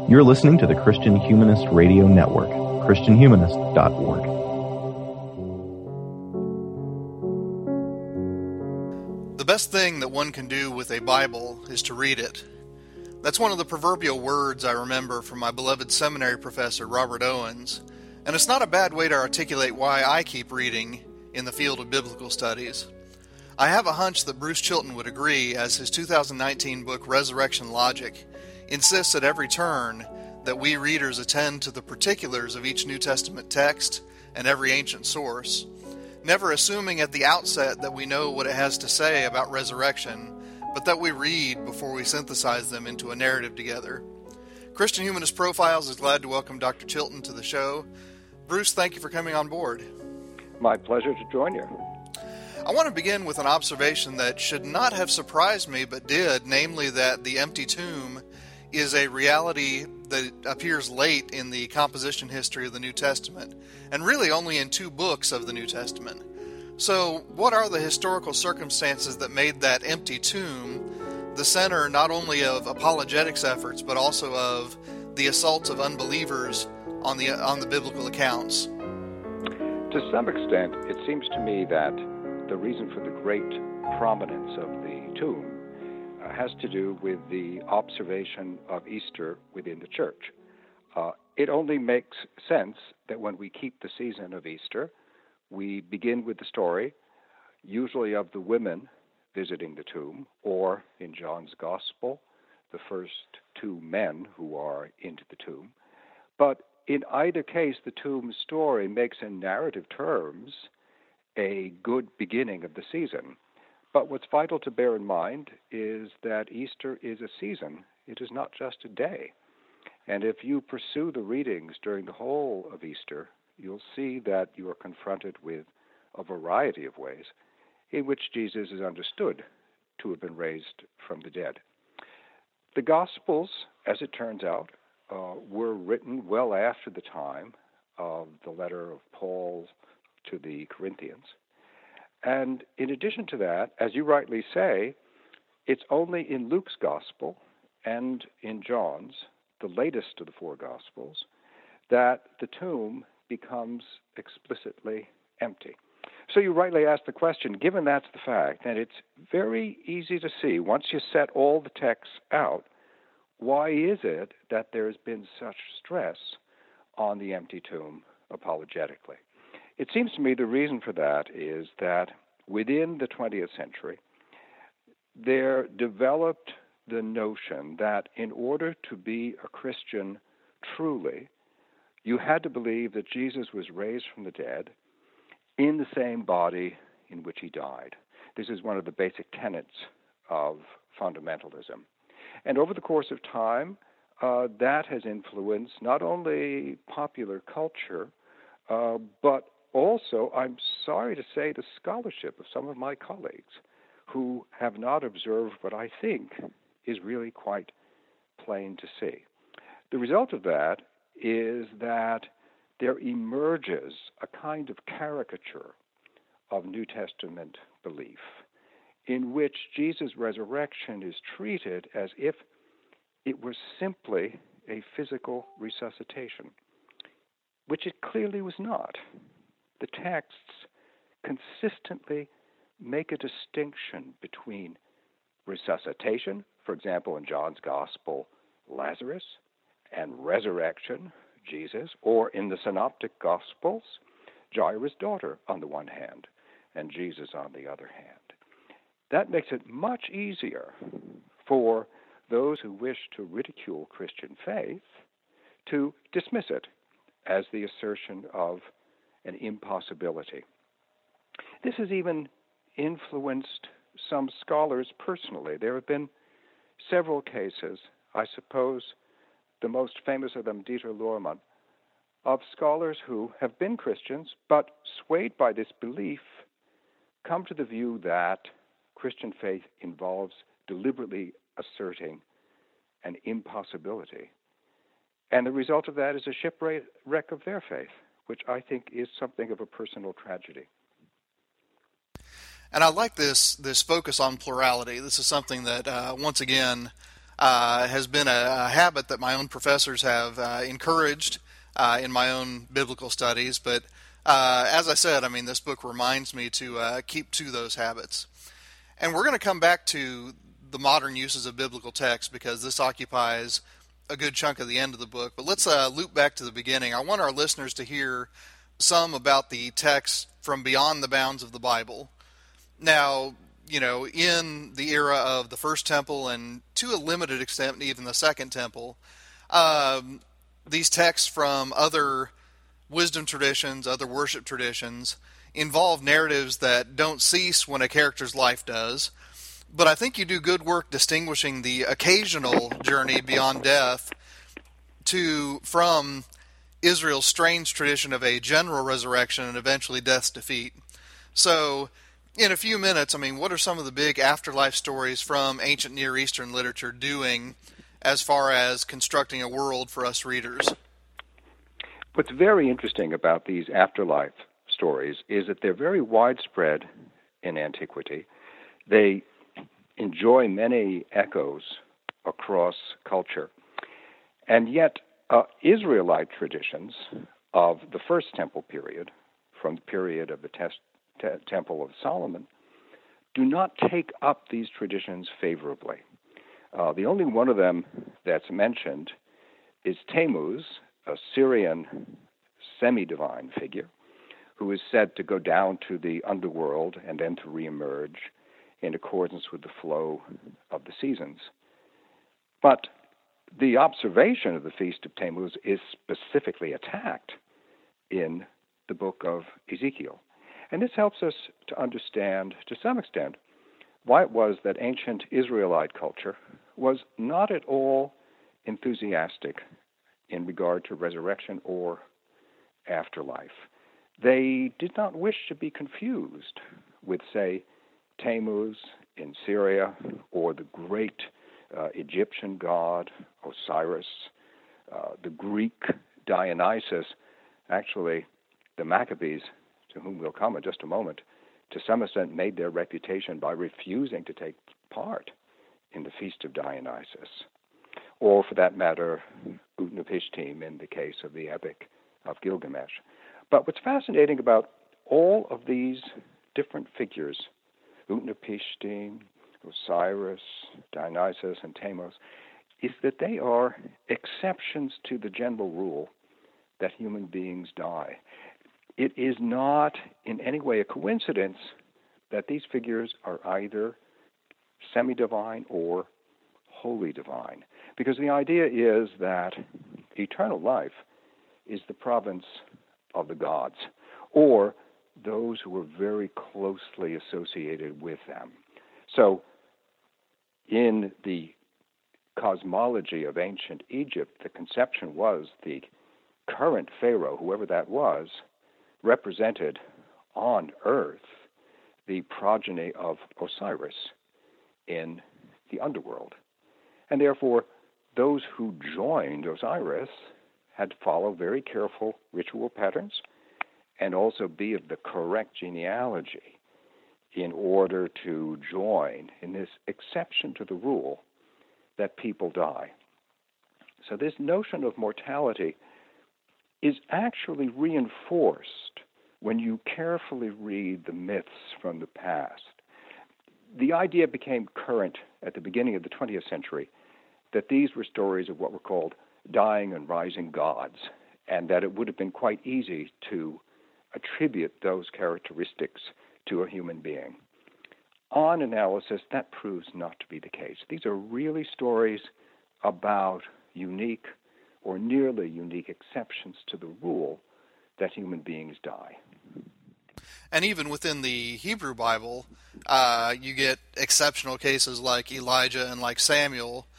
You're listening to the Christian Humanist Radio Network, christianhumanist.org. The best thing that one can do with a Bible is to read it. That's one of the proverbial words I remember from my beloved seminary professor, Robert Owens, and it's not a bad way to articulate why I keep reading in the field of biblical studies. I have a hunch that Bruce Chilton would agree, as his 2019 book, Resurrection Logic, insists at every turn that we readers attend to the particulars of each New Testament text and every ancient source, never assuming at the outset that we know what it has to say about resurrection, but that we read before we synthesize them into a narrative together. Christian Humanist Profiles is glad to welcome Dr. Chilton to the show. Bruce, thank you for coming on board. My pleasure to join you. I want to begin with an observation that should not have surprised me, but did, namely that the empty tomb is a reality that appears late in the composition history of the New Testament, and really only in 2 books of the New Testament. So, what are the historical circumstances that made that empty tomb the center not only of apologetics efforts, but also of the assaults of unbelievers on the biblical accounts? To some extent, it seems to me that the reason for the great prominence of the tomb has to do with the observation of Easter within the church. It only makes sense that when we keep the season of Easter, we begin with the story, usually of the women visiting the tomb, or in John's Gospel, the first 2 men who are into the tomb. But in either case, the tomb story makes in narrative terms a good beginning of the season. But what's vital to bear in mind is that Easter is a season. It is not just a day. And if you pursue the readings during the whole of Easter, you'll see that you are confronted with a variety of ways in which Jesus is understood to have been raised from the dead. The Gospels, as it turns out, were written well after the time of the letter of Paul to the Corinthians. And in addition to that, as you rightly say, it's only in Luke's Gospel and in John's, the latest of the 4 Gospels, that the tomb becomes explicitly empty. So you rightly asked the question, given that's the fact, and it's very easy to see, once you set all the texts out, why is it that there's been such stress on the empty tomb apologetically? It seems to me the reason for that is that within the 20th century, there developed the notion that in order to be a Christian truly, you had to believe that Jesus was raised from the dead in the same body in which he died. This is one of the basic tenets of fundamentalism. And over the course of time, that has influenced not only popular culture, but also, I'm sorry to say, the scholarship of some of my colleagues who have not observed what I think is really quite plain to see. The result of that is that there emerges a kind of caricature of New Testament belief in which Jesus' resurrection is treated as if it were simply a physical resuscitation, which it clearly was not. The texts consistently make a distinction between resuscitation, for example, in John's Gospel, Lazarus, and resurrection, Jesus, or in the Synoptic Gospels, Jairus' daughter on the one hand, and Jesus on the other hand. That makes it much easier for those who wish to ridicule Christian faith to dismiss it as the assertion of an impossibility. This has even influenced some scholars personally. There have been several cases, I suppose the most famous of them, Dieter Lohrmann, of scholars who have been Christians, but swayed by this belief, come to the view that Christian faith involves deliberately asserting an impossibility. And the result of that is a shipwreck of their faith, which I think is something of a personal tragedy. And I like this focus on plurality. This is something that, once again, has been a habit that my own professors have encouraged in my own biblical studies. But as I said, I mean, this book reminds me to keep to those habits. And we're going to come back to the modern uses of biblical text because this occupies a good chunk of the end of the book. But let's loop back to the beginning. I want our listeners to hear some about the text from beyond the bounds of the Bible. Now, you know, in the era of the First Temple and to a limited extent even the Second Temple, these texts from other wisdom traditions, other worship traditions, involve narratives that don't cease when a character's life does. But I think you do good work distinguishing the occasional journey beyond death from Israel's strange tradition of a general resurrection and eventually death's defeat. So, in a few minutes, I mean, what are some of the big afterlife stories from ancient Near Eastern literature doing as far as constructing a world for us readers? What's very interesting about these afterlife stories is that they're very widespread in antiquity. They enjoy many echoes across culture. And yet, Israelite traditions of the First Temple period, from the period of the Temple of Solomon, do not take up these traditions favorably. The only one of them that's mentioned is Tammuz, a Syrian semi-divine figure, who is said to go down to the underworld and then to reemerge in accordance with the flow of the seasons. But the observation of the Feast of Tammuz is specifically attacked in the book of Ezekiel. And this helps us to understand, to some extent, why it was that ancient Israelite culture was not at all enthusiastic in regard to resurrection or afterlife. They did not wish to be confused with, say, Tammuz in Syria or the great Egyptian god Osiris, the Greek Dionysus. Actually, the Maccabees, to whom we'll come in just a moment, to some extent made their reputation by refusing to take part in the Feast of Dionysus, or for that matter, Utnapishtim in the case of the Epic of Gilgamesh. But what's fascinating about all of these different figures, Utnapishtim, Osiris, Dionysus, and Tammuz, is that they are exceptions to the general rule that human beings die. It is not in any way a coincidence that these figures are either semi-divine or wholly divine, because the idea is that eternal life is the province of the gods, or those who are very closely associated with them. So, in the cosmology of ancient Egypt, the conception was the current pharaoh, whoever that was, represented on earth the progeny of Osiris in the underworld. And therefore, those who joined Osiris had to follow very careful ritual patterns and also be of the correct genealogy in order to join in this exception to the rule that people die. So this notion of mortality is actually reinforced when you carefully read the myths from the past. The idea became current at the beginning of the 20th century that these were stories of what were called dying and rising gods, and that it would have been quite easy to attribute those characteristics to a human being. On analysis, that proves not to be the case. These are really stories about unique or nearly unique exceptions to the rule that human beings die. And even within the Hebrew Bible, you get exceptional cases like Elijah and like Samuel.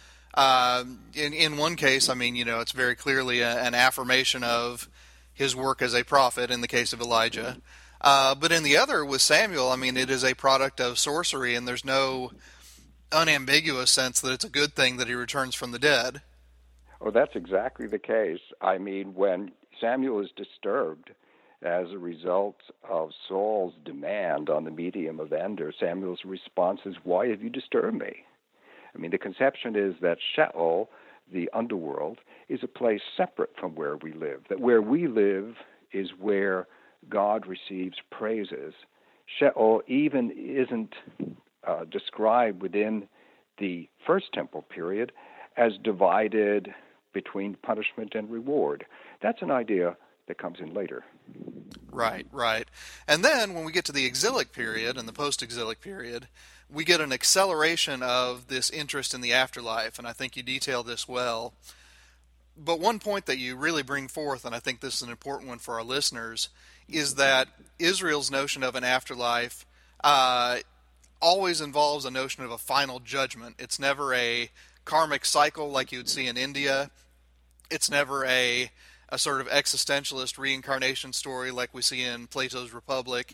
In one case, I mean, you know, it's very clearly an affirmation of his work as a prophet in the case of Elijah. But in the other, with Samuel, I mean, it is a product of sorcery, and there's no unambiguous sense that it's a good thing that he returns from the dead. Oh, that's exactly the case. I mean, when Samuel is disturbed as a result of Saul's demand on the medium of Endor, Samuel's response is, "Why have you disturbed me?" I mean, the conception is that Sheol, the underworld, is a place separate from where we live, that where we live is where God receives praises. Sheol even isn't described within the First Temple period as divided between punishment and reward. That's an idea that comes in later. Right. And then when we get to the exilic period and the post-exilic period, we get an acceleration of this interest in the afterlife, and I think you detail this well. But one point that you really bring forth, and I think this is an important one for our listeners, is that Israel's notion of an afterlife always involves a notion of a final judgment. It's never a karmic cycle like you would see in India. It's never a sort of existentialist reincarnation story like we see in Plato's Republic.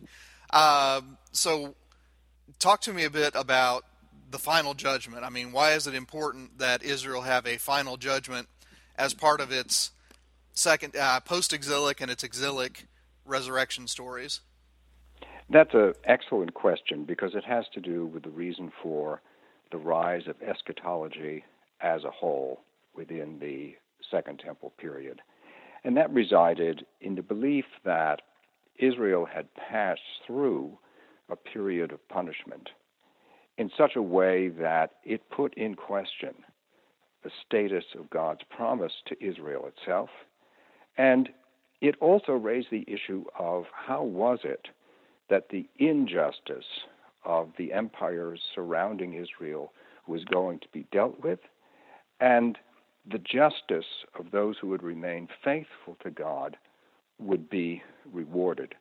So talk to me a bit about the final judgment. I mean, why is it important that Israel have a final judgment as part of its second post-exilic and its exilic resurrection stories? That's an excellent question because it has to do with the reason for the rise of eschatology as a whole within the Second Temple period. And that resided in the belief that Israel had passed through a period of punishment in such a way that it put in question the status of God's promise to Israel itself, and it also raised the issue of how was it that the injustice of the empires surrounding Israel was going to be dealt with, and the justice of those who would remain faithful to God would be rewarded.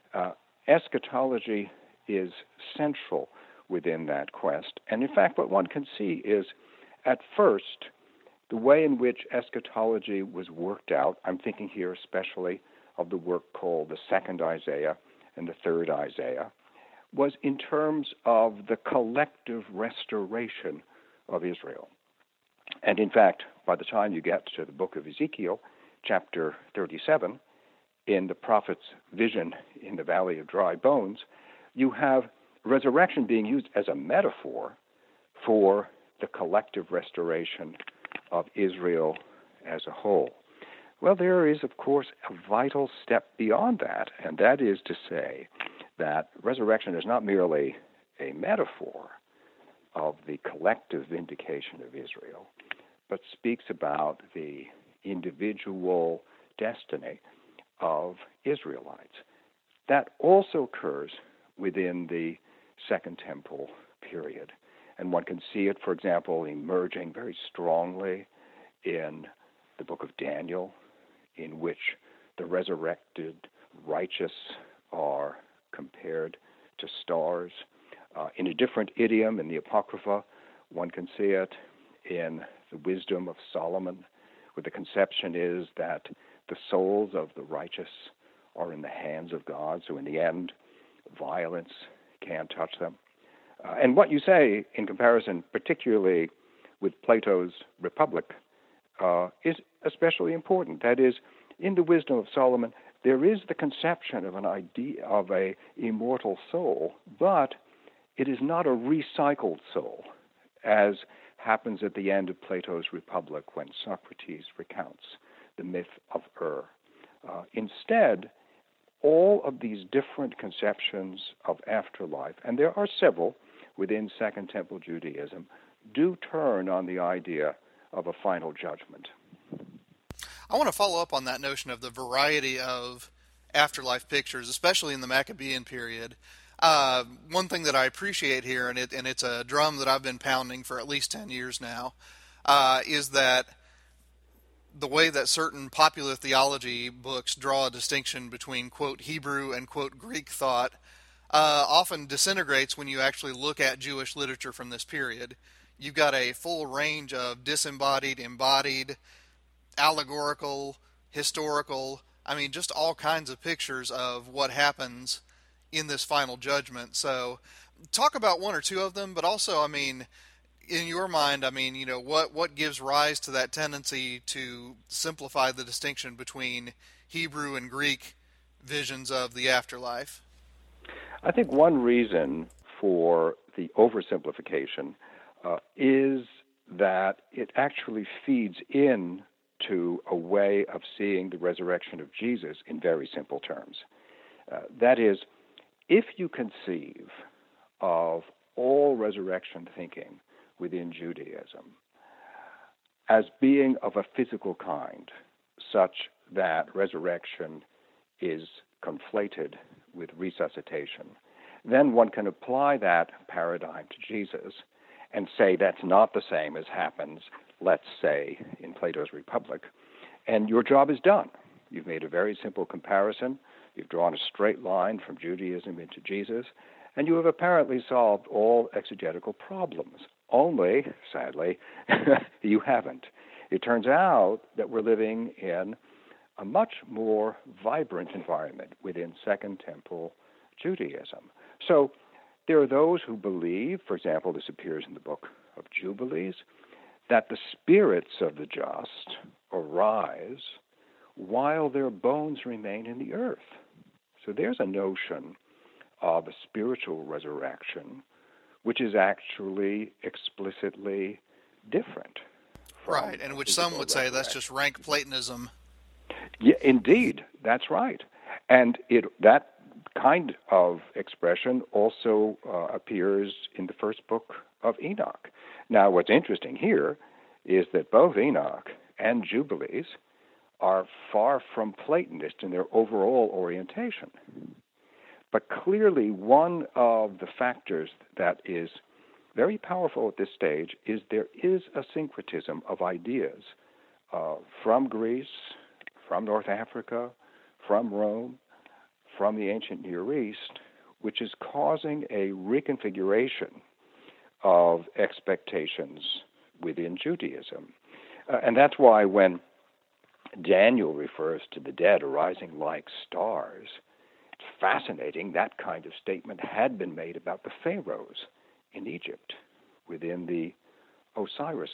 Eschatology is central within that quest. And in fact, what one can see is, at first, the way in which eschatology was worked out, I'm thinking here especially of the work called the Second Isaiah and the Third Isaiah, was in terms of the collective restoration of Israel. And in fact, by the time you get to the book of Ezekiel, chapter 37, in the prophet's vision in the Valley of Dry Bones, you have resurrection being used as a metaphor for the collective restoration of Israel as a whole. Well, there is, of course, a vital step beyond that, and that is to say that resurrection is not merely a metaphor of the collective vindication of Israel, but speaks about the individual destiny of Israelites. That also occurs within the Second Temple period. And one can see it, for example, emerging very strongly in the book of Daniel, in which the resurrected righteous are compared to stars. In a different idiom in the Apocrypha, one can see it in the wisdom of Solomon, where the conception is that the souls of the righteous are in the hands of God, so in the end, violence can't touch them. And what you say in comparison, particularly with Plato's Republic, is especially important. That is, in the wisdom of Solomon, there is the conception of an idea of a immortal soul, but it is not a recycled soul, as happens at the end of Plato's Republic when Socrates recounts the myth of Instead, all of these different conceptions of afterlife, and there are several within Second Temple Judaism, do turn on the idea of a final judgment. I want to follow up on that notion of the variety of afterlife pictures, especially in the Maccabean period. One thing that I appreciate here, and it's a drum that I've been pounding for at least 10 years now, is that the way that certain popular theology books draw a distinction between, quote, Hebrew and, quote, Greek thought often disintegrates when you actually look at Jewish literature from this period. You've got a full range of disembodied, embodied, allegorical, historical, just all kinds of pictures of what happens in this final judgment. So talk about one or two of them, but also, in your mind, what gives rise to that tendency to simplify the distinction between Hebrew and Greek visions of the afterlife? I think one reason for the oversimplification is that it actually feeds in to a way of seeing the resurrection of Jesus in very simple terms. That is, if you conceive of all resurrection thinking within Judaism as being of a physical kind, such that resurrection is conflated with resuscitation, then one can apply that paradigm to Jesus and say that's not the same as happens, let's say, in Plato's Republic, and your job is done. You've made a very simple comparison. You've drawn a straight line from Judaism into Jesus, and you have apparently solved all exegetical problems. Only, sadly, you haven't. It turns out that we're living in a much more vibrant environment within Second Temple Judaism. So there are those who believe, for example, this appears in the book of Jubilees, that the spirits of the just arise while their bones remain in the earth. So there's a notion of a spiritual resurrection, which is actually explicitly different. Right, and which some would say that's just rank Platonism. Yeah, indeed, that's right. And that kind of expression also appears in the first book of Enoch. Now, what's interesting here is that both Enoch and Jubilees are far from Platonist in their overall orientation. But clearly, one of the factors that is very powerful at this stage is there is a syncretism of ideas from Greece, from North Africa, from Rome, from the ancient Near East, which is causing a reconfiguration of expectations within Judaism. And that's why when Daniel refers to the dead arising like stars, it's fascinating that kind of statement had been made about the pharaohs in Egypt within the Osiris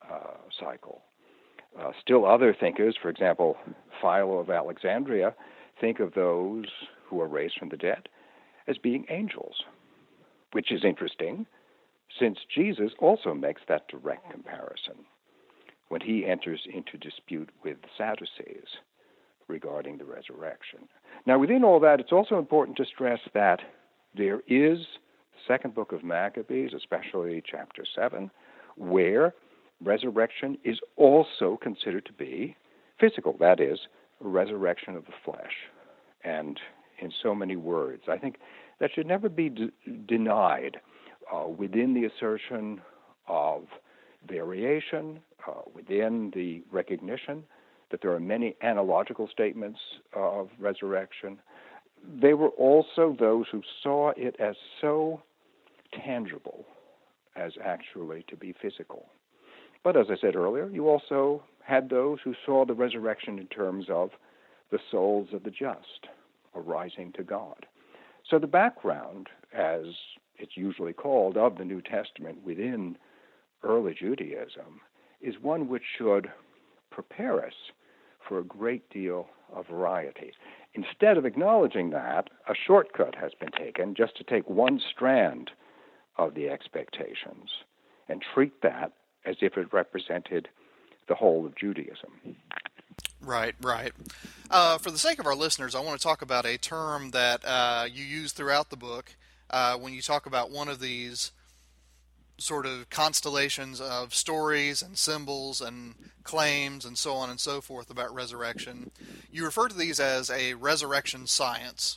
cycle. Still other thinkers, for example, Philo of Alexandria, think of those who are raised from the dead as being angels, which is interesting since Jesus also makes that direct comparison when he enters into dispute with the Sadducees regarding the resurrection. Now, within all that, it's also important to stress that there is the second book of Maccabees, especially chapter 7, where resurrection is also considered to be physical, that is, a resurrection of the flesh. And in so many words, I think that should never be denied within the assertion of variation, within the recognition that there are many analogical statements of resurrection. They were also those who saw it as so tangible as actually to be physical. But as I said earlier, you also had those who saw the resurrection in terms of the souls of the just arising to God. So the background, as it's usually called, of the New Testament within early Judaism is one which should prepare us for a great deal of variety. Instead of acknowledging that, a shortcut has been taken just to take one strand of the expectations and treat that as if it represented the whole of Judaism. Right, right. For the sake of our listeners, I want to talk about a term that you use throughout the book when you talk about one of these sort of constellations of stories and symbols and claims and so on and so forth about resurrection. You refer to these as a resurrection science.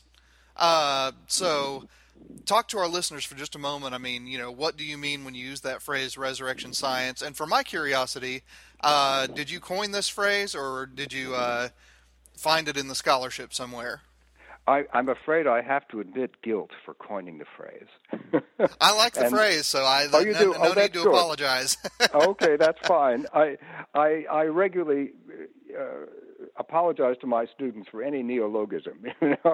So talk to our listeners for just a moment. I mean, what do you mean when you use that phrase, resurrection science? And for my curiosity, did you coin this phrase or did you find it in the scholarship somewhere? I'm afraid I have to admit guilt for coining the phrase. I like the phrase, so no need to apologize. Okay, that's fine. I regularly apologize to my students for any neologism.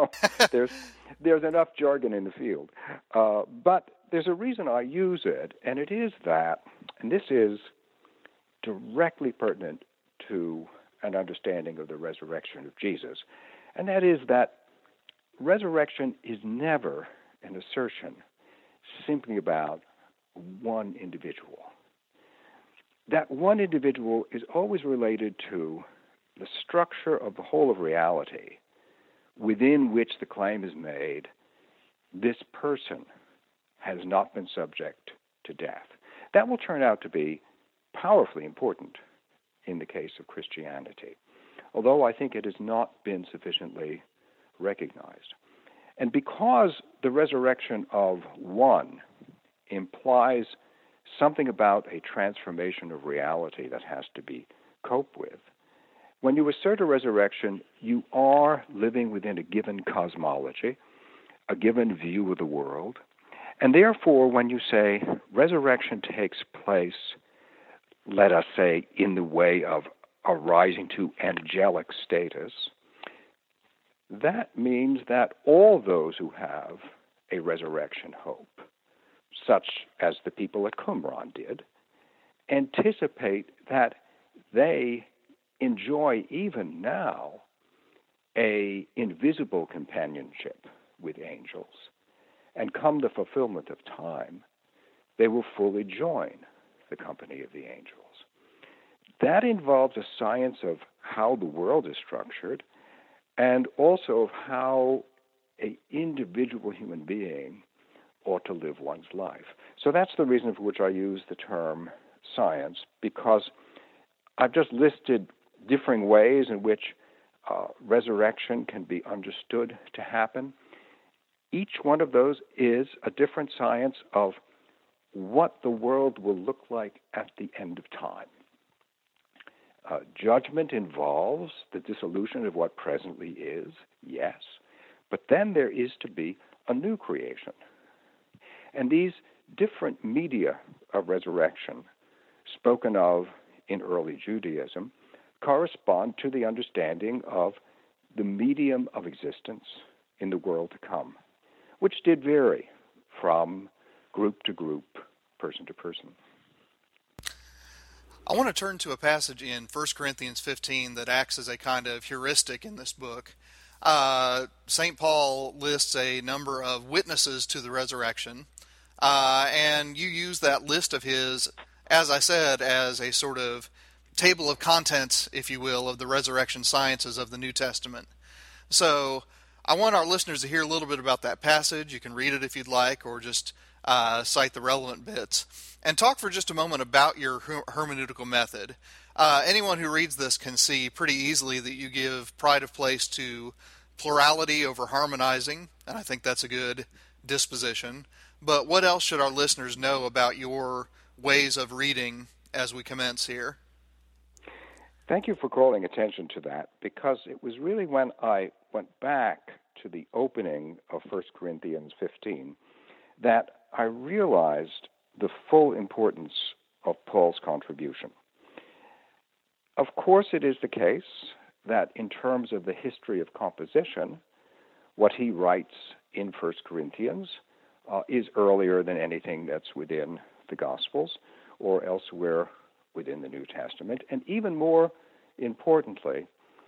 There's enough jargon in the field, but there's a reason I use it, and it is that, and this is directly pertinent to an understanding of the resurrection of Jesus, and that is that resurrection is never an assertion simply about one individual. that one individual is always related to the structure of the whole of reality within which the claim is made, this person has not been subject to death. That will turn out to be powerfully important in the case of Christianity, although I think it has not been sufficiently recognized. And because the resurrection of one implies something about a transformation of reality that has to be coped with, when you assert a resurrection, you are living within a given cosmology, a given view of the world, and therefore when you say resurrection takes place, let us say, in the way of arising to angelic status, that means that all those who have a resurrection hope, such as the people at Qumran did, anticipate that they enjoy even now a invisible companionship with angels, and come the fulfillment of time, they will fully join the company of the angels. That involves a science of how the world is structured and also of how an individual human being ought to live one's life. So that's the reason for which I use the term science, because I've just listed differing ways in which resurrection can be understood to happen. Each one of those is a different science of what the world will look like at the end of time. Judgment involves the dissolution of what presently is, yes, but then there is to be a new creation. And these different media of resurrection, spoken of in early Judaism, correspond to the understanding of the medium of existence in the world to come, which did vary from group to group, person to person. I want to turn to a passage in 1 Corinthians 15 that acts as a kind of heuristic in this book. St. Paul lists a number of witnesses to the resurrection, and you use that list of his, as I said, as a sort of table of contents, if you will, of the resurrection sciences of the New Testament. So I want our listeners to hear a little bit about that passage. You can read it if you'd like, or just cite the relevant bits. And talk for just a moment about your hermeneutical method. Anyone who reads this can see pretty easily that you give pride of place to plurality over harmonizing, and I think that's a good disposition. But what else should our listeners know about your ways of reading as we commence here? Thank you for calling attention to that, because it was really when I went back to the opening of 1 Corinthians 15 that I realized the full importance of Paul's contribution. Of course, it is the case that in terms of the history of composition, what he writes in 1 Corinthians is earlier than anything that's within the Gospels or elsewhere within the New Testament. And even more importantly,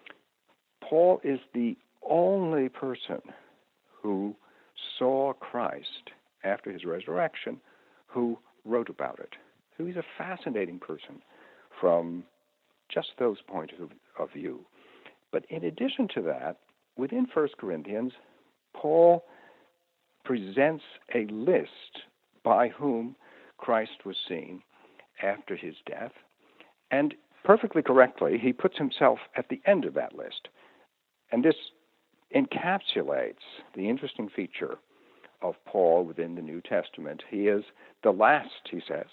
Paul is the only person who saw Christ after his resurrection who wrote about it. So he's a fascinating person from just those points of view. But in addition to that, within 1 Corinthians, Paul presents a list by whom Christ was seen after his death, and perfectly correctly, he puts himself at the end of that list. And this encapsulates the interesting feature of Paul within the New Testament. He is the last, he says,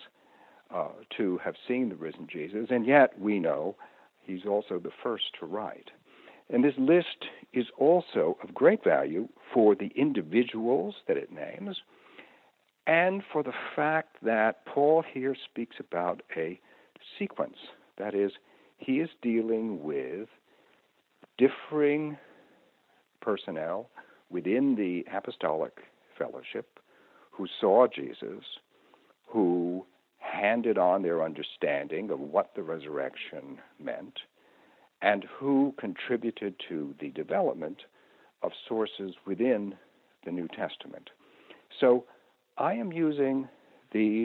to have seen the risen Jesus, and yet we know he's also the first to write. And this list is also of great value for the individuals that it names, and for the fact that Paul here speaks about a sequence. That is, he is dealing with differing personnel within the apostolic fellowship who saw Jesus, who handed on their understanding of what the resurrection meant, and who contributed to the development of sources within the New Testament. So I am using these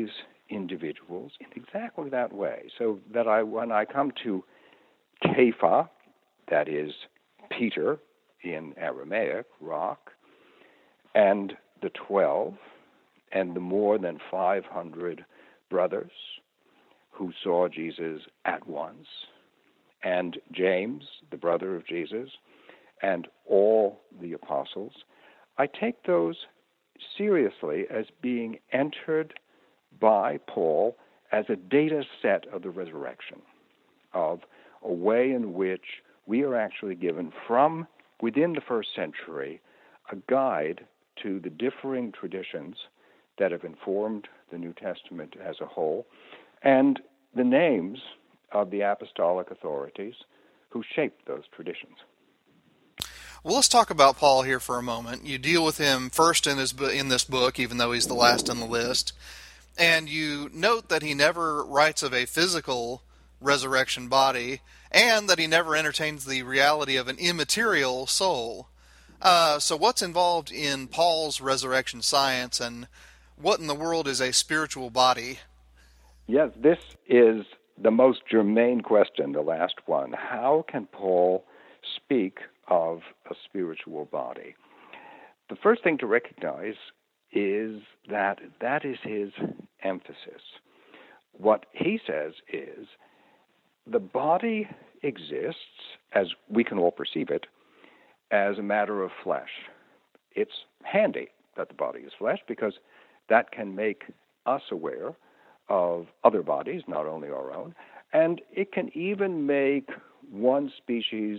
individuals in exactly that way. So that when I come to Kepha, that is Peter in Aramaic, rock, and the 12, and the more than 500 brothers who saw Jesus at once, and James, the brother of Jesus, and all the apostles, I take those seriously as being entered by Paul as a data set of the resurrection, of a way in which we are actually given from within the first century a guide to the differing traditions that have informed the New Testament as a whole, and the names of the apostolic authorities who shaped those traditions. Well, let's talk about Paul here for a moment. You deal with him first in this book, even though he's the last on the list, and you note that he never writes of a physical resurrection body, and that he never entertains the reality of an immaterial soul. So what's involved in Paul's resurrection science, and what in the world is a spiritual body? Yes, this is the most germane question, the last one. How can Paul speak of a spiritual body? The first thing to recognize is that is his emphasis. What he says is the body exists, as we can all perceive it, as a matter of flesh. It's handy that the body is flesh because that can make us aware of other bodies, not only our own, and it can even make one species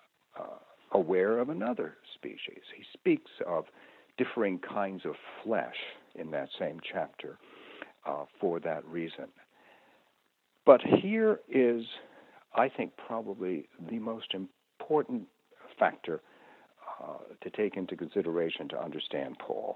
aware of another species. He speaks of differing kinds of flesh in that same chapter for that reason. But here is, I think, probably the most important factor to take into consideration to understand Paul.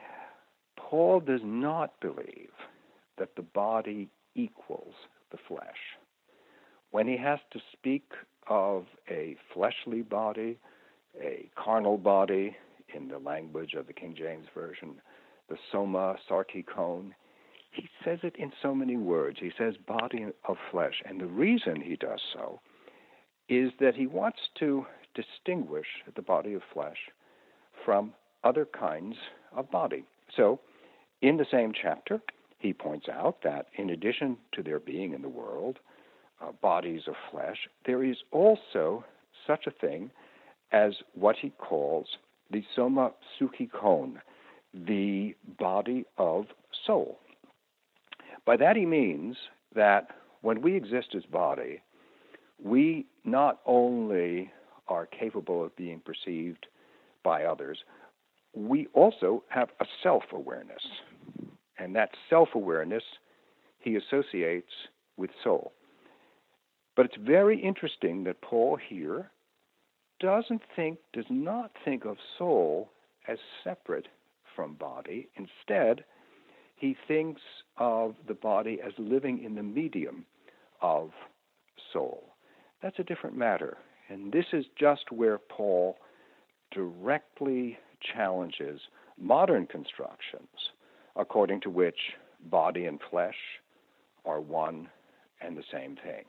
Paul does not believe that the body equals the flesh. When he has to speak of a fleshly body, a carnal body, in the language of the King James Version, the soma sarkikon, he says it in so many words. He says body of flesh, and the reason he does so is that he wants to distinguish the body of flesh from other kinds of body. So, in the same chapter, he points out that in addition to there being in the world bodies of flesh, there is also such a thing as what he calls the soma psychikon, the body of soul. By that he means that when we exist as body, we not only are capable of being perceived by others, we also have a self-awareness. And that self-awareness he associates with soul. But it's very interesting that Paul here does not think of soul as separate from body. Instead, he thinks of the body as living in the medium of soul. That's a different matter. And this is just where Paul directly challenges modern constructions, according to which body and flesh are one and the same thing.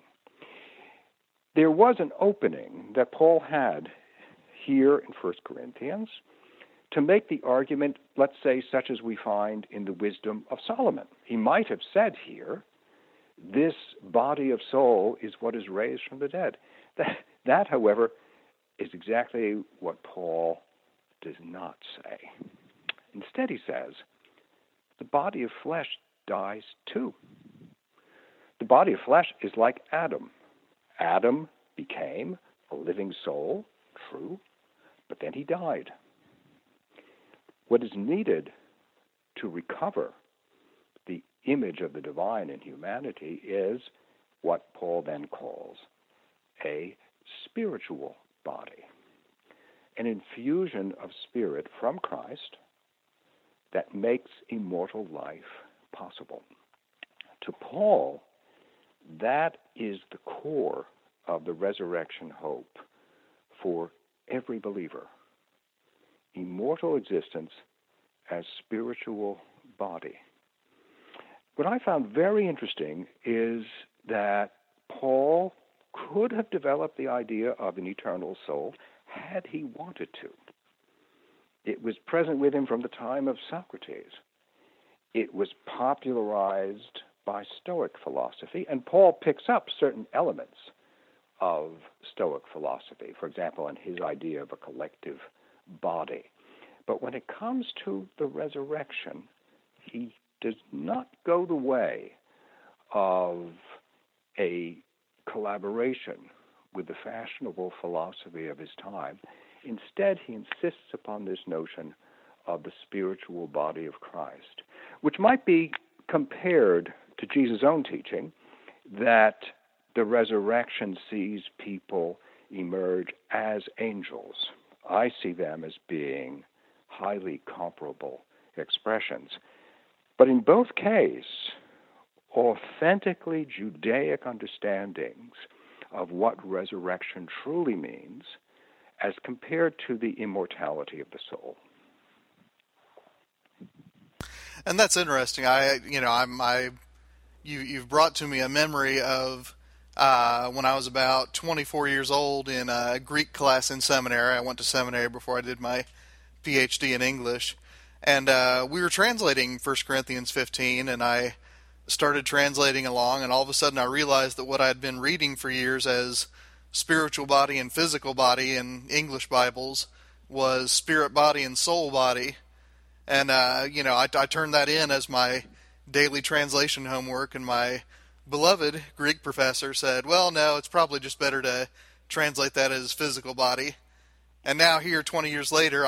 There was an opening that Paul had here in 1 Corinthians to make the argument, let's say, such as we find in the wisdom of Solomon. He might have said here, this body of soul is what is raised from the dead. That, however, is exactly what Paul does not say. Instead, he says, the body of flesh dies too. The body of flesh is like Adam. Adam became a living soul, true, but then he died. What is needed to recover the image of the divine in humanity is what Paul then calls a spiritual body, an infusion of spirit from Christ that makes immortal life possible. To Paul, that is the core of the resurrection hope for every believer. Immortal existence as spiritual body. what I found very interesting is that Paul could have developed the idea of an eternal soul had he wanted to. It was present with him from the time of Socrates. It was popularized by Stoic philosophy, and Paul picks up certain elements of Stoic philosophy, for example, in his idea of a collective body. But when it comes to the resurrection, he does not go the way of a collaboration with the fashionable philosophy of his time. Instead, he insists upon this notion of the spiritual body of Christ, which might be compared to Jesus' own teaching that the resurrection sees people emerge as angels. I see them as being highly comparable expressions. But in both cases, authentically Judaic understandings of what resurrection truly means as compared to the immortality of the soul. And that's interesting. You've brought to me a memory of when I was about 24 years old in a Greek class in seminary. I went to seminary before I did my PhD in English, and we were translating 1 Corinthians 15, and I started translating along, and all of a sudden I realized that what I had been reading for years as spiritual body and physical body in English Bibles was spirit body and soul body. And, I turned that in as my daily translation homework, and my beloved Greek professor said, well, no, it's probably just better to translate that as physical body. And now here, 20 years later,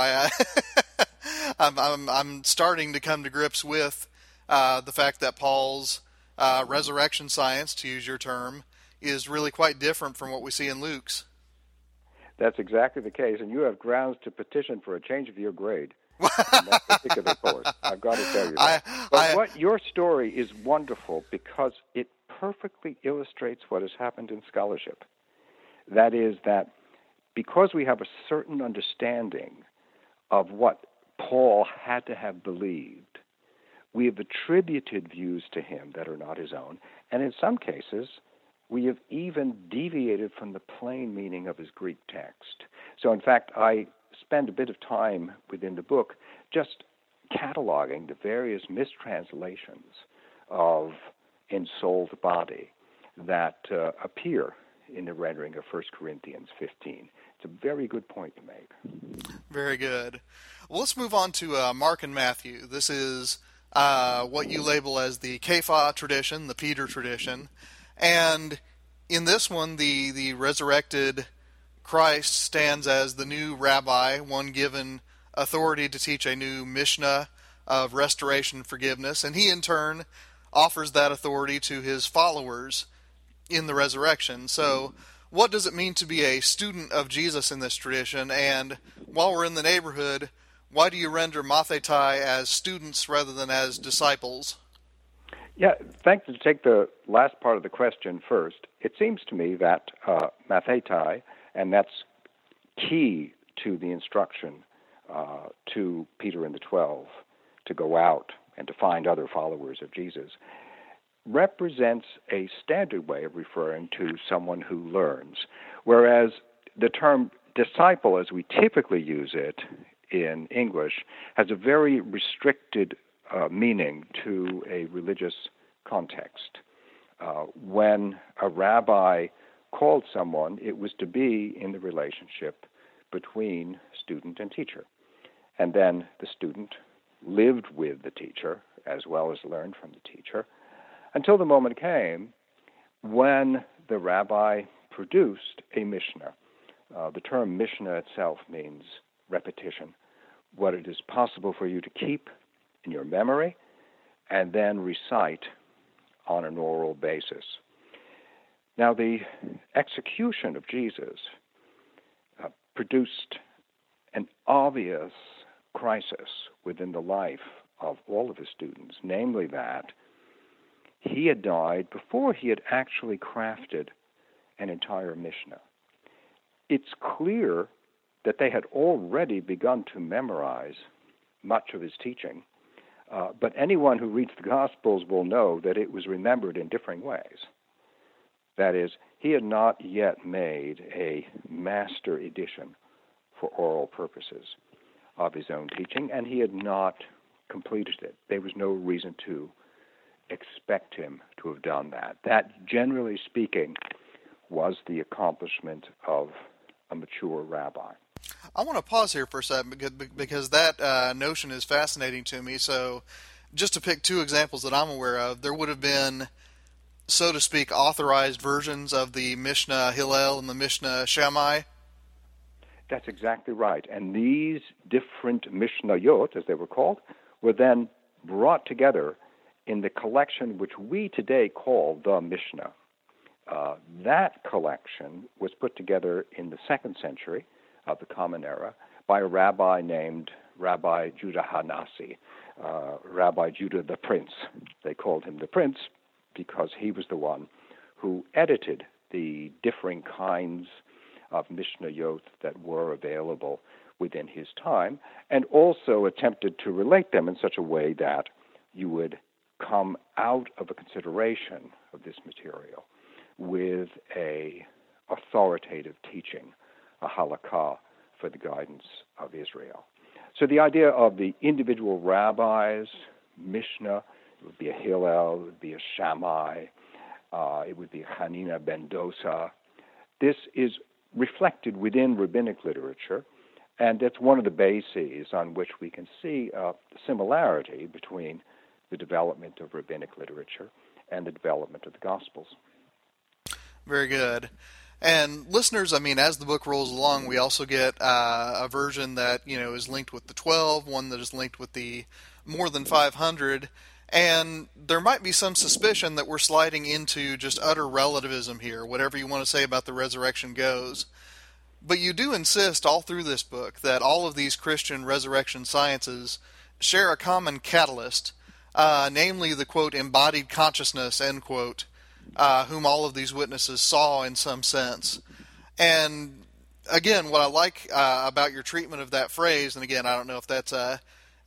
I'm starting to come to grips with the fact that Paul's resurrection science, to use your term, is really quite different from what we see in Luke's. That's exactly the case, and you have grounds to petition for a change of your grade in that particular course. I've got to tell you that. But your story is wonderful because it perfectly illustrates what has happened in scholarship. That is that because we have a certain understanding of what Paul had to have believed, we have attributed views to him that are not his own, and in some cases, we have even deviated from the plain meaning of his Greek text. So, in fact, I spend a bit of time within the book just cataloging the various mistranslations of ensouled body that appear in the rendering of 1 Corinthians 15. It's a very good point to make. Very good. Well, let's move on to Mark and Matthew. This is what you label as the Kepha tradition, the Peter tradition. And in this one, the resurrected Christ stands as the new rabbi, one given authority to teach a new Mishnah of restoration and forgiveness. And he, in turn, offers that authority to his followers in the resurrection. So what does it mean to be a student of Jesus in this tradition? And while we're in the neighborhood, why do you render mathetai as students rather than as disciples? Yeah, thanks. To take the last part of the question first, it seems to me that mathetai, and that's key to the instruction to Peter and the 12 to go out and to find other followers of Jesus, represents a standard way of referring to someone who learns, whereas the term disciple, as we typically use it in English, has a very restricted meaning to a religious context. When a rabbi called someone, it was to be in the relationship between student and teacher. And then the student lived with the teacher as well as learned from the teacher until the moment came when the rabbi produced a Mishnah. The term Mishnah itself means repetition, what it is possible for you to keep in your memory and then recite on an oral basis. Now, the execution of Jesus produced an obvious crisis within the life of all of his students, namely that he had died before he had actually crafted an entire Mishnah. It's clear that they had already begun to memorize much of his teaching, But anyone who reads the Gospels will know that it was remembered in differing ways. That is, he had not yet made a master edition for oral purposes of his own teaching, and he had not completed it. There was no reason to expect him to have done that. That, generally speaking, was the accomplishment of a mature rabbi. I want to pause here for a second because that notion is fascinating to me. So just to pick two examples that I'm aware of, there would have been, so to speak, authorized versions of the Mishnah Hillel and the Mishnah Shammai. That's exactly right. And these different Mishnayot, as they were called, were then brought together in the collection which we today call the Mishnah. That collection was put together in the 2nd century of the Common Era by a rabbi named Rabbi Judah Hanasi, Rabbi Judah the Prince. They called him the Prince because he was the one who edited the differing kinds of Mishnayot that were available within his time, and also attempted to relate them in such a way that you would come out of a consideration of this material with a authoritative teaching, a halakha for the guidance of Israel. So the idea of the individual rabbis, Mishnah, it would be a Hillel, it would be a Shammai, it would be a Hanina ben Dosa. This is reflected within rabbinic literature, and it's one of the bases on which we can see a similarity between the development of rabbinic literature and the development of the Gospels. Very good. And listeners, I mean, as the book rolls along, we also get a version that, is linked with the 12, one that is linked with the more than 500, and there might be some suspicion that we're sliding into just utter relativism here, whatever you want to say about the resurrection goes. But you do insist all through this book that all of these Christian resurrection sciences share a common catalyst, namely the, quote, embodied consciousness, end quote, whom all of these witnesses saw in some sense. And again, what I like about your treatment of that phrase, and again, I don't know if that's a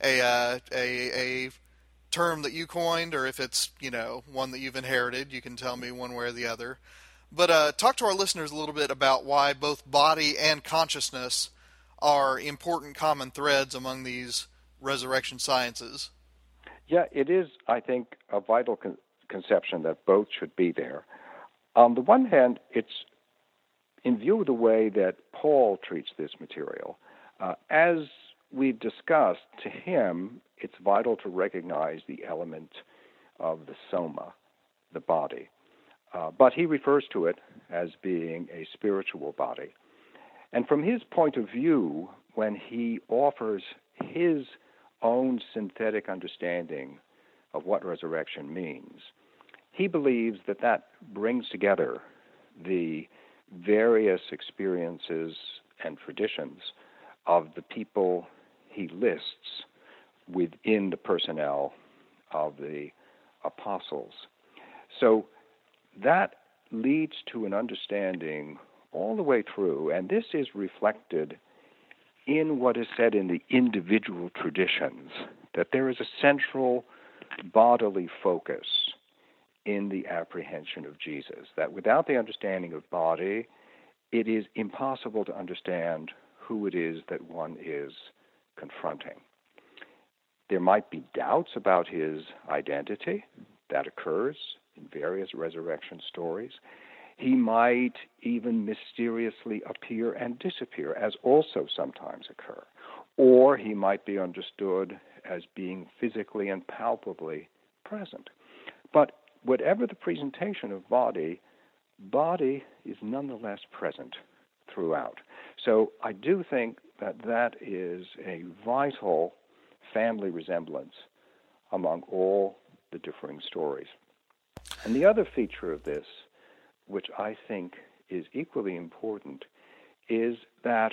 term that you coined or if it's, one that you've inherited. You can tell me one way or the other. But talk to our listeners a little bit about why both body and consciousness are important common threads among these resurrection sciences. Yeah, it is, I think, a vital conception that both should be there. On the one hand, it's in view of the way that Paul treats this material. As we've discussed, to him, it's vital to recognize the element of the soma, the body. But he refers to it as being a spiritual body. And from his point of view, when he offers his own synthetic understanding of what resurrection means, he believes that that brings together the various experiences and traditions of the people he lists within the personnel of the apostles. So that leads to an understanding all the way through, and this is reflected in what is said in the individual traditions, that there is a central bodily focus in the apprehension of Jesus, that without the understanding of body, it is impossible to understand who it is that one is confronting. There might be doubts about his identity. That occurs in various resurrection stories. He might even mysteriously appear and disappear, as also sometimes occur. Or he might be understood as being physically and palpably present. But whatever the presentation of body is nonetheless present throughout. So I do think that that is a vital family resemblance among all the differing stories. And the other feature of this, which I think is equally important, is that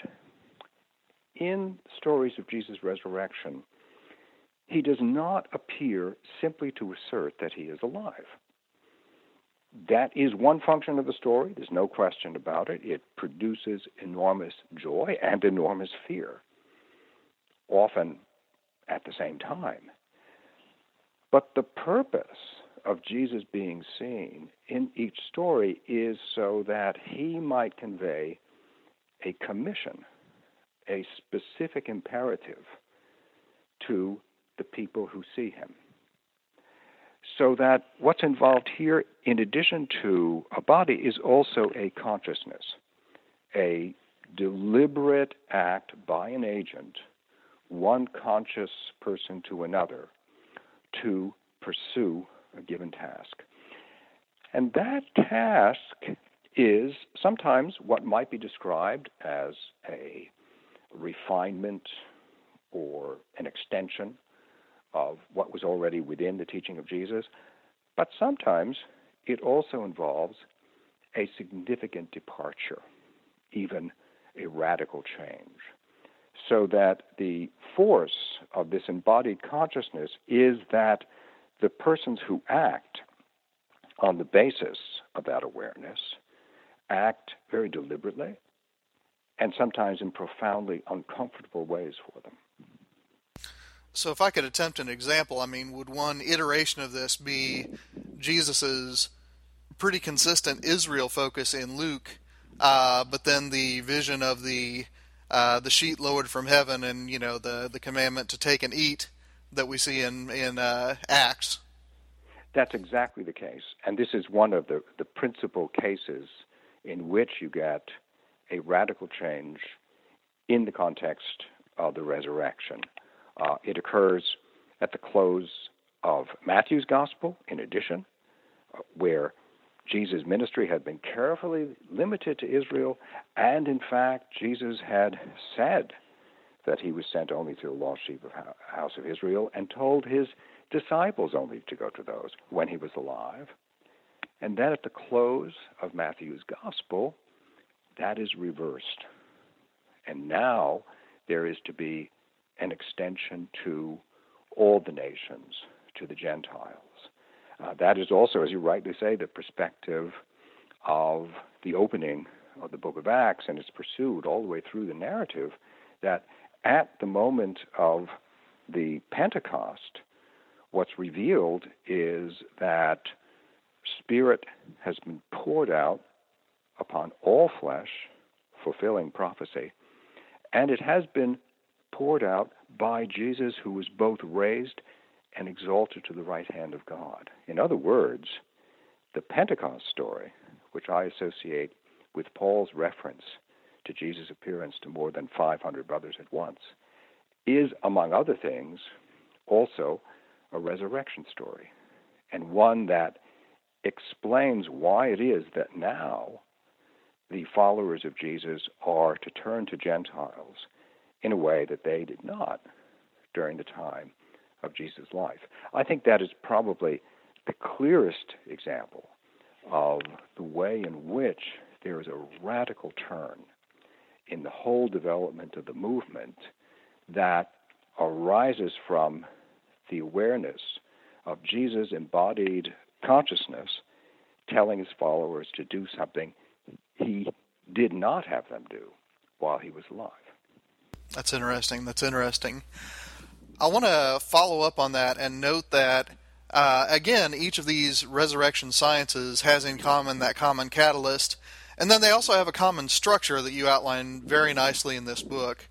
in stories of Jesus' resurrection, he does not appear simply to assert that he is alive. That is one function of the story. There's no question about it. It produces enormous joy and enormous fear, often at the same time. But the purpose of Jesus being seen in each story is so that he might convey a commission, a specific imperative to the people who see him. So that what's involved here, in addition to a body, is also a consciousness, a deliberate act by an agent, one conscious person to another, to pursue a given task. And that task is sometimes what might be described as a refinement or an extension of what was already within the teaching of Jesus, but sometimes it also involves a significant departure, even a radical change, so that the force of this embodied consciousness is that the persons who act on the basis of that awareness act very deliberately and sometimes in profoundly uncomfortable ways for them. So if I could attempt an example, I mean, would one iteration of this be Jesus's pretty consistent Israel focus in Luke, but then the vision of the sheet lowered from heaven and, you know, the commandment to take and eat that we see in Acts? That's exactly the case. And this is one of the principal cases in which you get a radical change in the context of the resurrection. It occurs at the close of Matthew's gospel, in addition, where Jesus' ministry had been carefully limited to Israel, and in fact, Jesus had said that he was sent only to the lost sheep of the house of Israel, and told his disciples only to go to those when he was alive. And then at the close of Matthew's gospel, that is reversed. And now there is to be an extension to all the nations, to the Gentiles. That is also, as you rightly say, the perspective of the opening of the book of Acts, and it's pursued all the way through the narrative, that at the moment of the Pentecost, what's revealed is that Spirit has been poured out upon all flesh, fulfilling prophecy, and it has been poured out by Jesus, who was both raised and exalted to the right hand of God. In other words, the Pentecost story, which I associate with Paul's reference to Jesus' appearance to more than 500 brothers at once, is, among other things, also a resurrection story, and one that explains why it is that now the followers of Jesus are to turn to Gentiles in a way that they did not during the time of Jesus' life. I think that is probably the clearest example of the way in which there is a radical turn in the whole development of the movement that arises from the awareness of Jesus' embodied consciousness telling his followers to do something he did not have them do while he was alive. That's interesting. I want to follow up on that and note that, again, each of these resurrection sciences has in common that common catalyst, and then they also have a common structure that you outline very nicely in this book.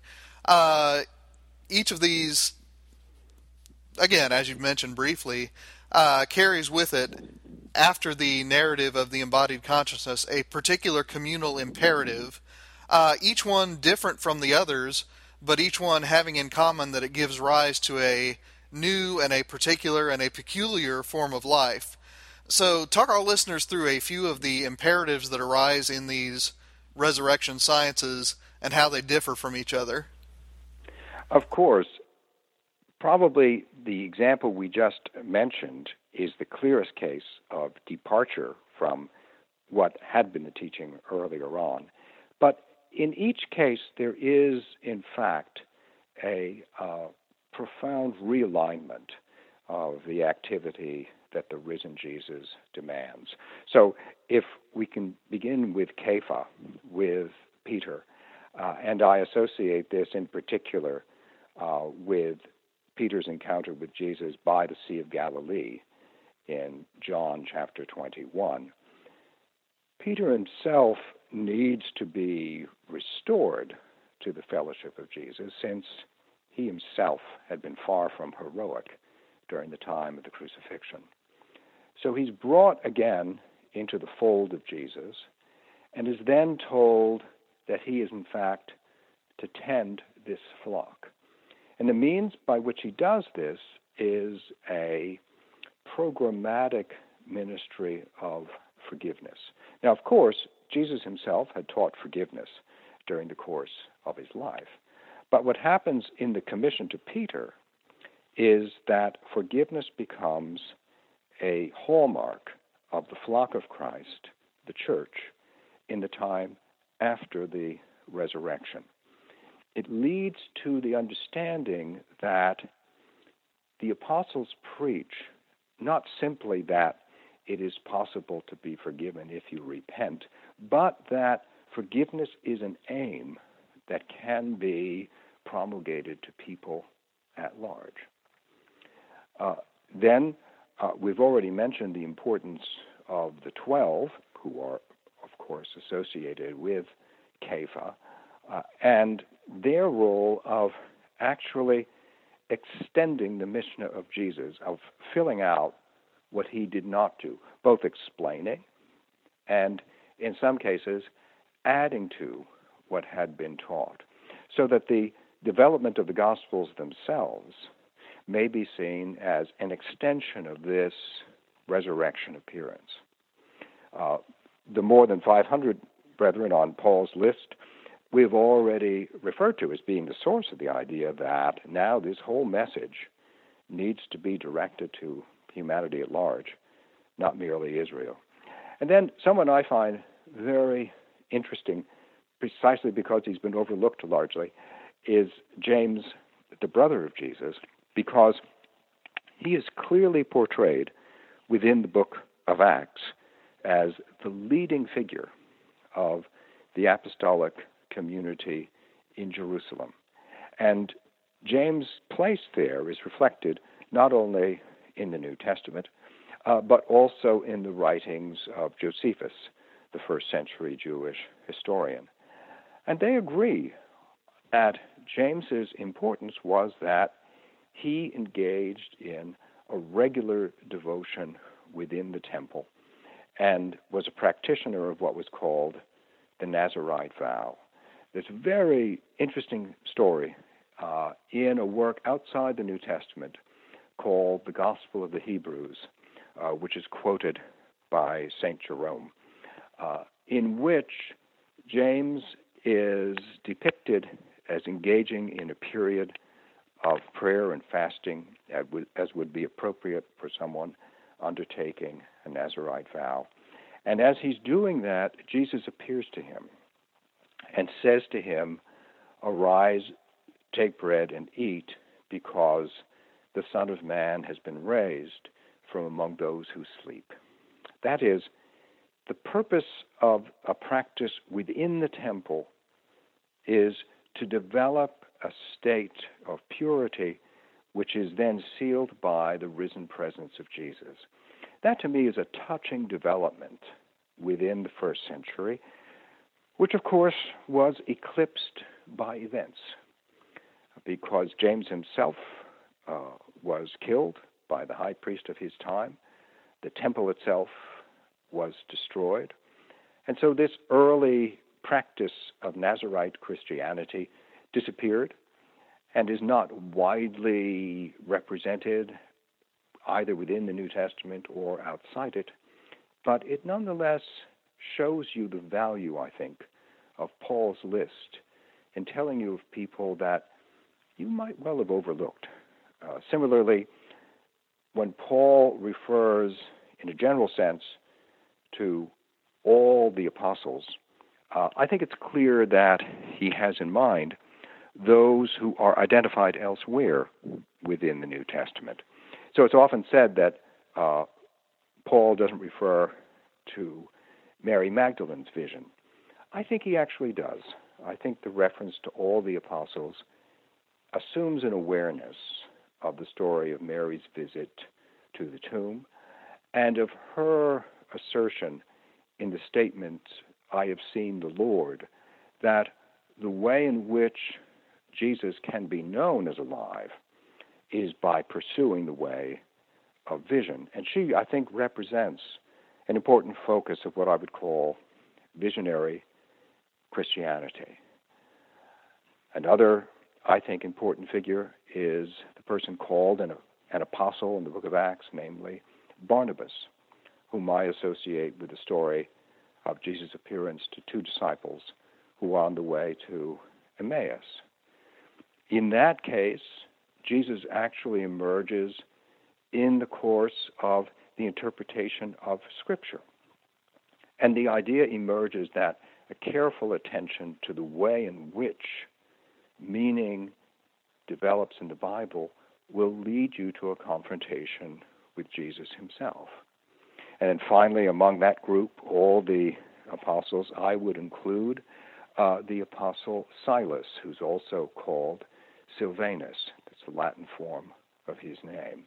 Each of these, again, as you've mentioned briefly, carries with it, after the narrative of the embodied consciousness, a particular communal imperative, each one different from the others, but each one having in common that it gives rise to a new and a particular and a peculiar form of life. So talk our listeners through a few of the imperatives that arise in these resurrection sciences and how they differ from each other. Of course, probably the example we just mentioned is the clearest case of departure from what had been the teaching earlier on. But in each case, there is, in fact, a profound realignment of the activity that the risen Jesus demands. So if we can begin with Kepha, with Peter, and I associate this in particular with Peter's encounter with Jesus by the Sea of Galilee in John chapter 21, Peter himself needs to be restored to the fellowship of Jesus, since he himself had been far from heroic during the time of the crucifixion. So he's brought again into the fold of Jesus and is then told that he is in fact to tend this flock. And the means by which he does this is a programmatic ministry of forgiveness. Now, of course, Jesus himself had taught forgiveness during the course of his life. But what happens in the commission to Peter is that forgiveness becomes a hallmark of the flock of Christ, the church, in the time after the resurrection. It leads to the understanding that the apostles preach not simply that it is possible to be forgiven if you repent, but that forgiveness is an aim that can be promulgated to people at large. Then we've already mentioned the importance of the 12, who are, of course, associated with Kepha, and their role of actually extending the Mishnah of Jesus, of filling out what he did not do, both explaining and, in some cases, adding to what had been taught, so that the development of the Gospels themselves may be seen as an extension of this resurrection appearance. The more than 500 brethren on Paul's list we've already referred to as being the source of the idea that now this whole message needs to be directed to humanity at large, not merely Israel. And then someone I find very interesting, precisely because he's been overlooked largely, is James, the brother of Jesus, because he is clearly portrayed within the book of Acts as the leading figure of the apostolic community in Jerusalem. And James' place there is reflected not only in the New Testament, but also in the writings of Josephus, the first century Jewish historian. And they agree that James's importance was that he engaged in a regular devotion within the temple and was a practitioner of what was called the Nazirite vow. There's a very interesting story in a work outside the New Testament called the Gospel of the Hebrews, which is quoted by St. Jerome, in which James is depicted as engaging in a period of prayer and fasting as would be appropriate for someone undertaking a Nazirite vow. And as he's doing that, Jesus appears to him and says to him, "Arise, take bread and eat, because the Son of Man has been raised from among those who sleep." That is, the purpose of a practice within the temple is to develop a state of purity which is then sealed by the risen presence of Jesus. That, to me, is a touching development within the first century, which, of course, was eclipsed by events, because James himself was killed by the high priest of his time. The temple itself was destroyed. And so this early practice of Nazirite Christianity disappeared and is not widely represented either within the New Testament or outside it, but it nonetheless shows you the value, I think, of Paul's list in telling you of people that you might well have overlooked. Similarly, when Paul refers in a general sense to all the apostles, I think it's clear that he has in mind those who are identified elsewhere within the New Testament. So it's often said that Paul doesn't refer to Mary Magdalene's vision. I think he actually does. I think the reference to all the apostles assumes an awareness of the story of Mary's visit to the tomb and of her assertion in the statement, "I have seen the Lord," that the way in which Jesus can be known as alive is by pursuing the way of vision. And she, I think, represents an important focus of what I would call visionary Christianity. Another, I think, important figure is the person called an apostle in the book of Acts, namely Barnabas, whom I associate with the story of Jesus' appearance to two disciples who were on the way to Emmaus. In that case, Jesus actually emerges in the course of the interpretation of Scripture. And the idea emerges that a careful attention to the way in which meaning develops in the Bible will lead you to a confrontation with Jesus himself. And then finally, among that group, all the apostles, I would include the apostle Silas, who's also called Silvanus. That's the Latin form of his name.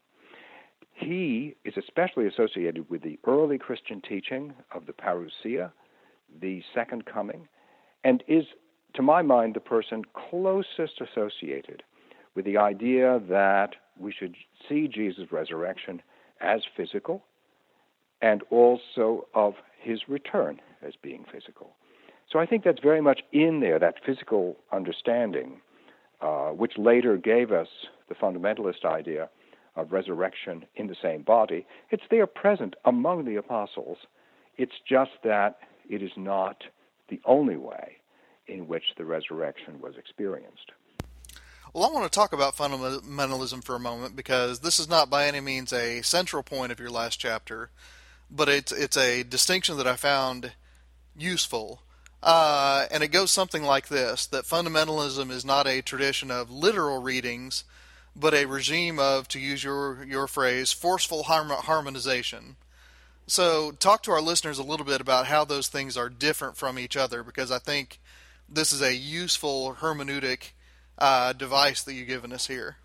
He is especially associated with the early Christian teaching of the parousia, the second coming, and is, to my mind, the person closest associated with the idea that we should see Jesus' resurrection as physical and also of his return as being physical. So I think that's very much in there, that physical understanding, which later gave us the fundamentalist idea of resurrection in the same body. It's there present among the apostles. It's just that it is not the only way in which the resurrection was experienced. Well, I want to talk about fundamentalism for a moment, because this is not by any means a central point of your last chapter, but it's a distinction that I found useful. And it goes something like this, that fundamentalism is not a tradition of literal readings, but a regime of, to use your phrase, forceful harmonization. So talk to our listeners a little bit about how those things are different from each other, because I think this is a useful hermeneutic device that you've given us here.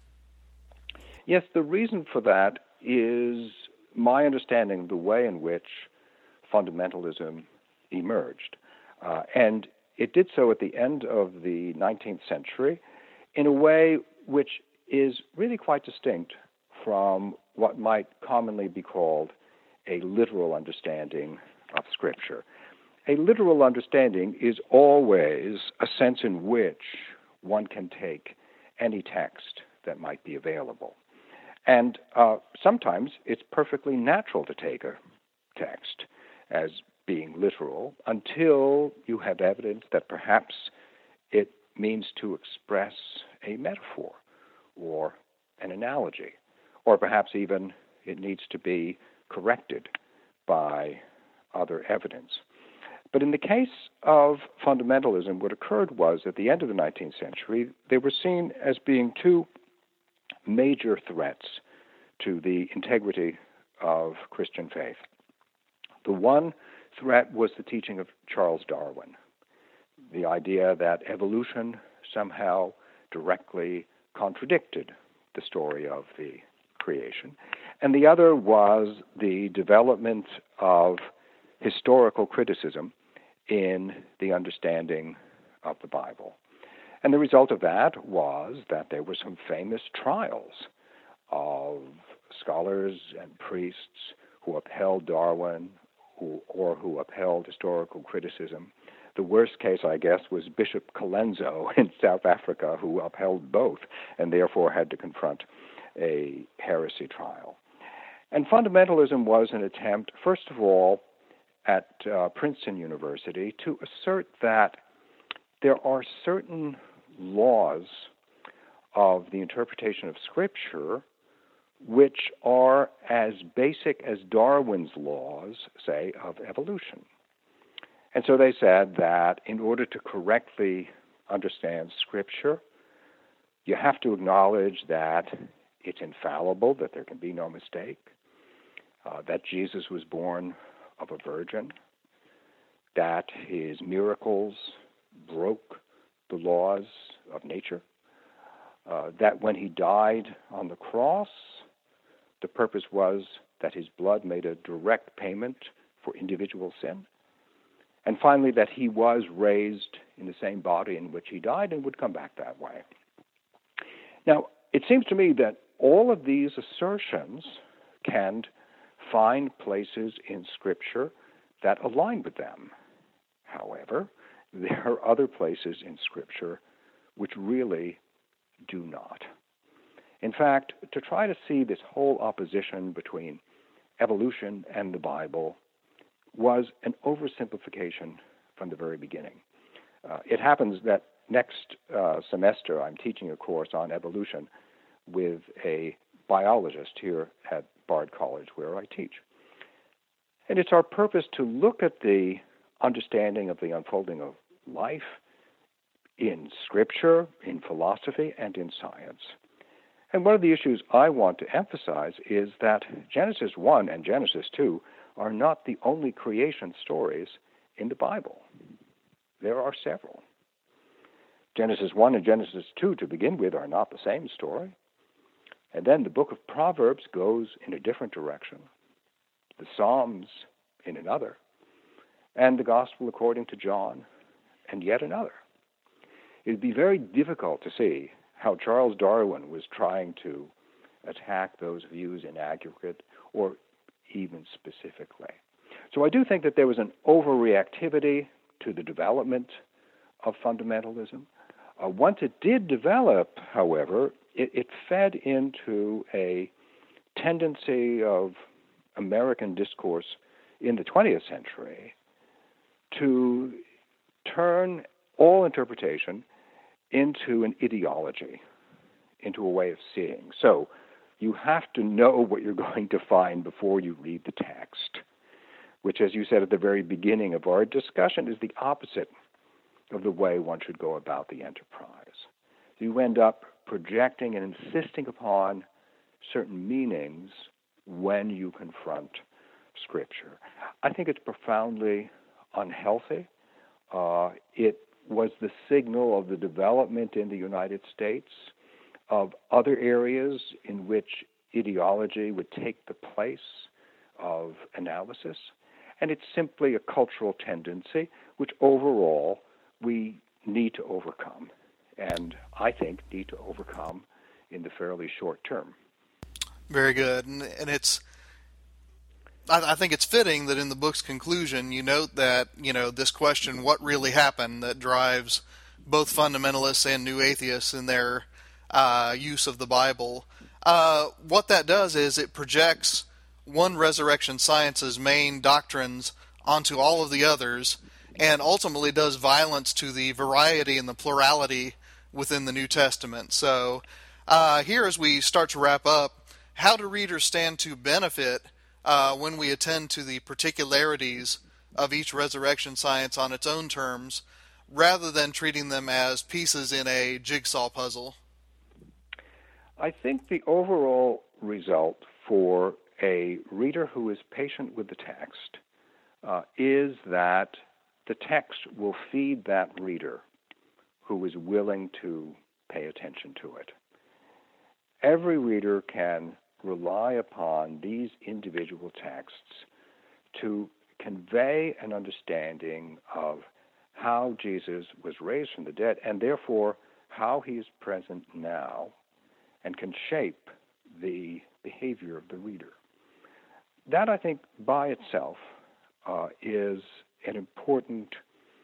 Yes, the reason for that is my understanding of the way in which fundamentalism emerged. And it did so at the end of the 19th century in a way which is really quite distinct from what might commonly be called a literal understanding of Scripture. A literal understanding is always a sense in which one can take any text that might be available. And sometimes it's perfectly natural to take a text as being literal until you have evidence that perhaps it means to express a metaphor or an analogy, or perhaps even it needs to be corrected by other evidence. But in the case of fundamentalism, what occurred was at the end of the 19th century, they were seen as being two major threats to the integrity of Christian faith. The one threat was the teaching of Charles Darwin, the idea that evolution somehow directly contradicted the story of the creation. And the other was the development of historical criticism in the understanding of the Bible. And the result of that was that there were some famous trials of scholars and priests who upheld Darwin or who upheld historical criticism. The worst case, I guess, was Bishop Colenso in South Africa, who upheld both and therefore had to confront a heresy trial. And fundamentalism was an attempt, first of all, at Princeton University to assert that there are certain laws of the interpretation of Scripture which are as basic as Darwin's laws, say, of evolution. And so they said that in order to correctly understand Scripture, you have to acknowledge that it's infallible, that there can be no mistake, that Jesus was born of a virgin, that his miracles broke the laws of nature, that when he died on the cross, the purpose was that his blood made a direct payment for individual sin. And finally, that he was raised in the same body in which he died and would come back that way. Now, it seems to me that all of these assertions can find places in Scripture that align with them. However, there are other places in Scripture which really do not. In fact, to try to see this whole opposition between evolution and the Bible was an oversimplification from the very beginning. It happens that next semester I'm teaching a course on evolution with a biologist here at Bard College where I teach. And it's our purpose to look at the understanding of the unfolding of life in Scripture, in philosophy, and in science. And one of the issues I want to emphasize is that Genesis 1 and Genesis 2 are not the only creation stories in the Bible. There are several. Genesis 1 and Genesis 2, to begin with, are not the same story. And then the book of Proverbs goes in a different direction, the Psalms in another, and the Gospel according to John and yet another. It would be very difficult to see how Charles Darwin was trying to attack those views in aggregate or even specifically. So I do think that there was an overreactivity to the development of fundamentalism. Once it did develop, however, it fed into a tendency of American discourse in the 20th century to turn all interpretation into an ideology, into a way of seeing. So you have to know what you're going to find before you read the text, which, as you said at the very beginning of our discussion, is the opposite of the way one should go about the enterprise. You end up projecting and insisting upon certain meanings when you confront Scripture. I think it's profoundly unhealthy. It was the signal of the development in the United States of other areas in which ideology would take the place of analysis. And it's simply a cultural tendency which overall we need to overcome, and I think need to overcome in the fairly short term. Very good. And I think it's fitting that in the book's conclusion you note that, this question, what really happened, that drives both fundamentalists and new atheists in their use of the Bible. What that does is it projects one resurrection science's main doctrines onto all of the others, and ultimately does violence to the variety and the plurality within the New Testament. So here, as we start to wrap up, how do readers stand to benefit when we attend to the particularities of each resurrection science on its own terms, rather than treating them as pieces in a jigsaw puzzle? I think the overall result for a reader who is patient with the text is that the text will feed that reader who is willing to pay attention to it. Every reader can rely upon these individual texts to convey an understanding of how Jesus was raised from the dead, and therefore how he is present now and can shape the behavior of the reader. That, I think, by itself is an important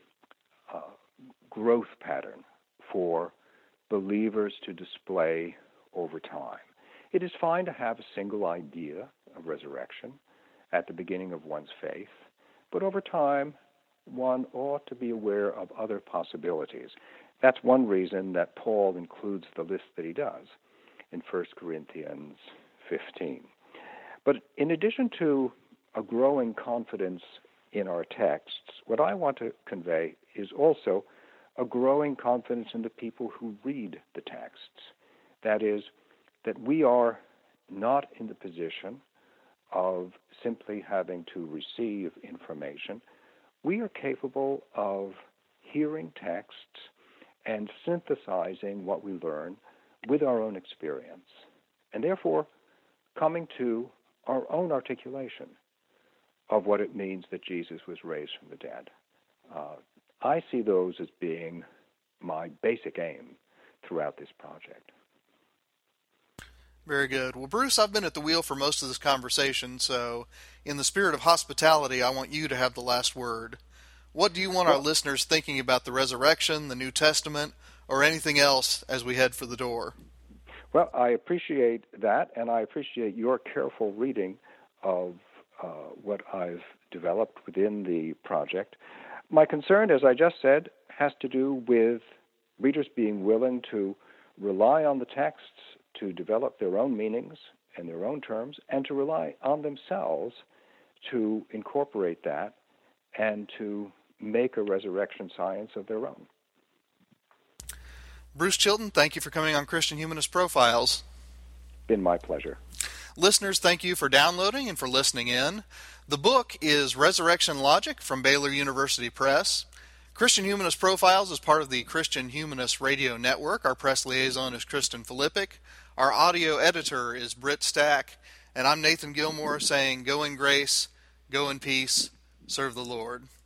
growth pattern for believers to display over time. It is fine to have a single idea of resurrection at the beginning of one's faith, but over time, one ought to be aware of other possibilities. That's one reason that Paul includes the list that he does in 1 Corinthians 15. But in addition to a growing confidence in our texts, what I want to convey is also a growing confidence in the people who read the texts. That is, that we are not in the position of simply having to receive information. We are capable of hearing texts and synthesizing what we learn with our own experience, and therefore coming to our own articulation of what it means that Jesus was raised from the dead. I see those as being my basic aim throughout this project. Very good. Well, Bruce, I've been at the wheel for most of this conversation, so in the spirit of hospitality, I want you to have the last word. What do you want our listeners thinking about the resurrection, the New Testament, or anything else as we head for the door? Well, I appreciate that, and I appreciate your careful reading of what I've developed within the project. My concern, as I just said, has to do with readers being willing to rely on the texts to develop their own meanings and their own terms, and to rely on themselves to incorporate that and to make a resurrection science of their own. Bruce Chilton, thank you for coming on Christian Humanist Profiles. Been my pleasure. Listeners, thank you for downloading and for listening in. The book is Resurrection Logic from Baylor University Press. Christian Humanist Profiles is part of the Christian Humanist Radio Network. Our press liaison is Kristen Filippic. Our audio editor is Britt Stack. And I'm Nathan Gilmore saying, go in grace, go in peace, serve the Lord.